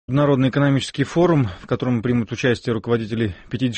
Международный экономический форум, в котором примут участие руководители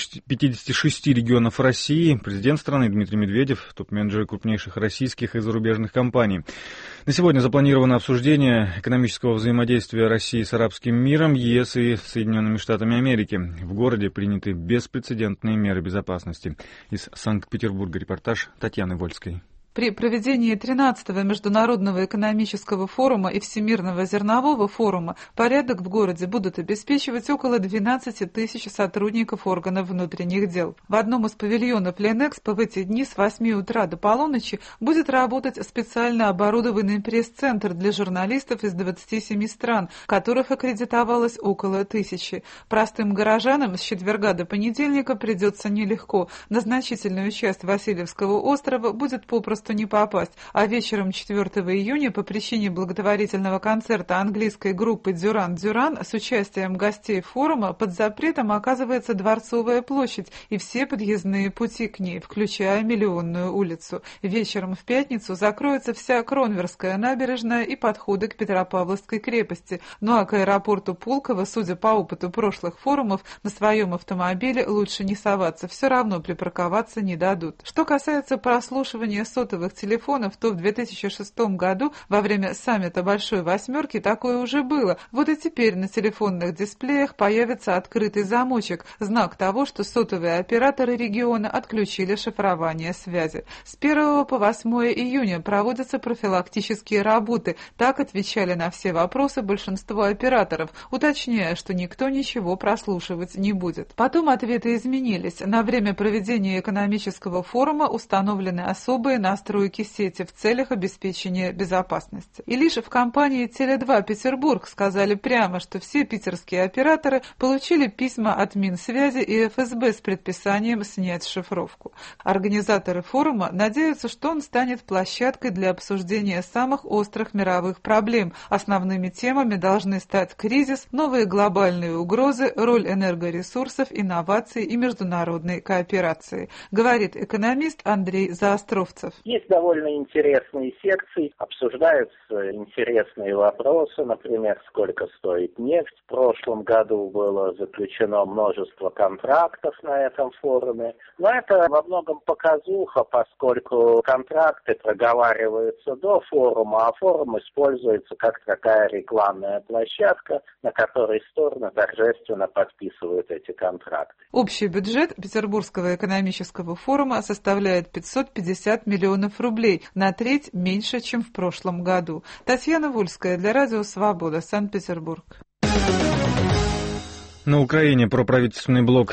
56 регионов России, президент страны Дмитрий Медведев, топ-менеджеры крупнейших российских и зарубежных компаний. На сегодня запланировано обсуждение экономического взаимодействия России с арабским миром, ЕС и Соединенными Штатами Америки. В городе приняты беспрецедентные меры безопасности. Из Санкт-Петербурга репортаж Татьяны Вольской. При проведении 13-го Международного экономического форума и Всемирного зернового форума порядок в городе будут обеспечивать около 12 тысяч сотрудников органов внутренних дел. В одном из павильонов Ленэкспо в эти дни с 8 утра до полуночи будет работать специально оборудованный пресс-центр для журналистов из 27 стран, которых аккредитовалось около 1000. Простым горожанам с четверга до понедельника придется нелегко. На значительную часть Васильевского острова будет попросту не попасть, а вечером 4 июня по причине благотворительного концерта английской группы «Дюран Дюран» с участием гостей форума под запретом оказывается Дворцовая площадь и все подъездные пути к ней, включая Миллионную улицу. Вечером в пятницу закроется вся Кронверская набережная и подходы к Петропавловской крепости, ну а к аэропорту Пулково, судя по опыту прошлых форумов, на своем автомобиле лучше не соваться, все равно припарковаться не дадут. Что касается прослушивания сотовых телефонов, то в 2006 году во время саммита Большой Восьмерки такое уже было. Вот и теперь на телефонных дисплеях появится открытый замочек, знак того, что сотовые операторы региона отключили шифрование связи. С 1 по 8 июня проводятся профилактические работы. Так отвечали на все вопросы большинство операторов, уточняя, что никто ничего прослушивать не будет. Потом ответы изменились. На время проведения экономического форума установлены особые настройки сети в целях обеспечения безопасности. И лишь в компании Теле2 Петербург сказали прямо, что все питерские операторы получили письма от Минсвязи и ФСБ с предписанием снять шифровку. Организаторы форума надеются, что он станет площадкой для обсуждения самых острых мировых проблем. Основными темами должны стать кризис, новые глобальные угрозы, роль энергоресурсов, инноваций и международной кооперации, говорит экономист Андрей Заостровцев. Есть довольно интересные секции, обсуждаются интересные вопросы, например, сколько стоит нефть. В прошлом году было заключено множество контрактов на этом форуме. Но это во многом показуха, поскольку контракты проговариваются до форума, а форум используется как такая рекламная площадка, на которой стороны торжественно подписывают эти контракты. Общий бюджет Петербургского экономического форума составляет 550 миллионов рублей, на треть меньше, чем в прошлом году. Татьяна Вольская для Радио Свобода, Санкт-Петербург. На Украине проправительственный блок